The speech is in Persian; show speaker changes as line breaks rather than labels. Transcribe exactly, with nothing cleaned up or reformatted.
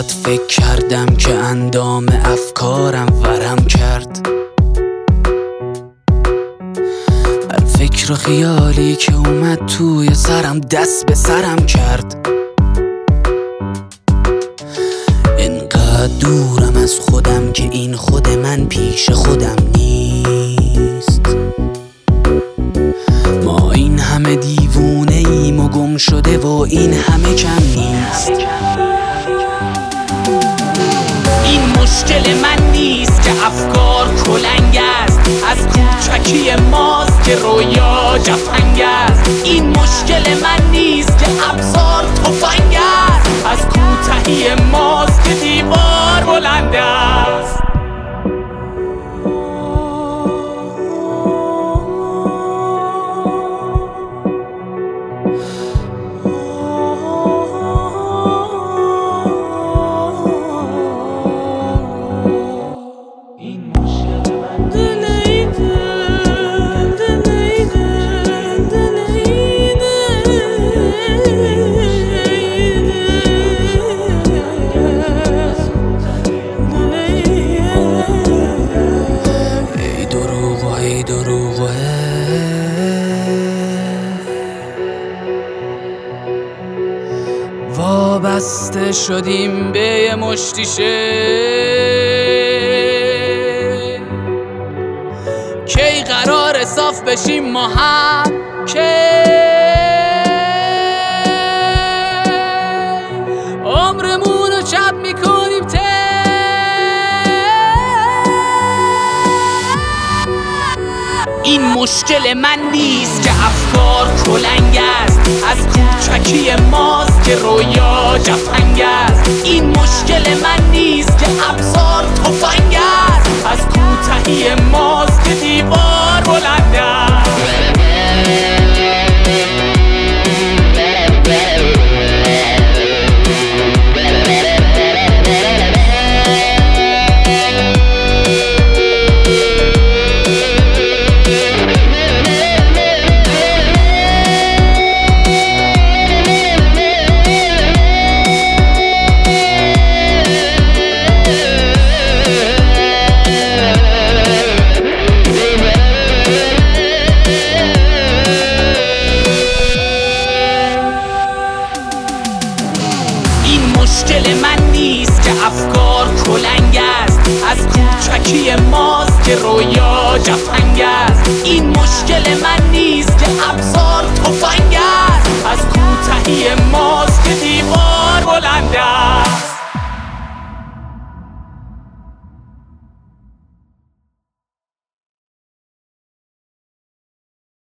چقدر فکر کردم که اندام افکارم ورم کرد، هر فکر و خیالی که اومد توی سرم دست به سرم کرد. اینقدر دورم از خودم که این خود من پیش خودم نیست. ما این همه دیوونه ایم و گم شده و این همه کم نیست. این مشکل من نیست که افکار کلنگ است، از کوچکی ماست که رویا جفنگ است. این مشکل من نیست که ابزار تفنگ است، از کوتاهی ماست که دیوار بلند است. وابسته شدیم به یه مشتی شعر، کی قرار صاف بشیم ما هم؟ کی عمرمون رو چپ میکنیم ته؟ این مشکل من نیست که افکار کلنگ است، از کوچکی ماست که رویا جفنگ است. این مشکل من نیست که ابزار تفنگ است، از کوتاهی ماست که دیوار بلند است. مشکل من نیست که افکار کلنگ است، از کوچکی ماست که رویا جفنگ است. این مشکل من نیست که ابزار